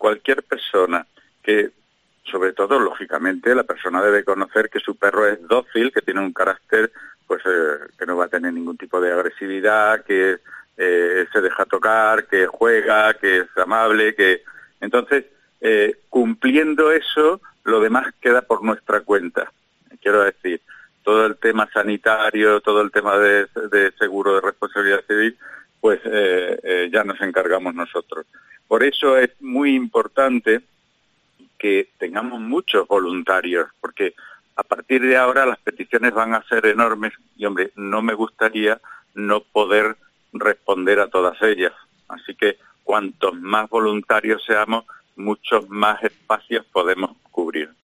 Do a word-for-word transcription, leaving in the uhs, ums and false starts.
cualquier persona que, sobre todo, lógicamente, la persona debe conocer que su perro es dócil, que tiene un carácter, pues, eh, que no va a tener ningún tipo de agresividad, que eh, se deja tocar, que juega, que es amable, que... Entonces, eh, cumpliendo eso, lo demás queda por nuestra cuenta. Quiero decir, todo el tema sanitario, todo el tema de, de seguro de responsabilidad civil, pues eh, eh, ya nos encargamos nosotros. Por eso es muy importante que tengamos muchos voluntarios, porque a partir de ahora las peticiones van a ser enormes y, hombre, no me gustaría no poder responder a todas ellas. Así que cuantos más voluntarios seamos, muchos más espacios podemos cubrir.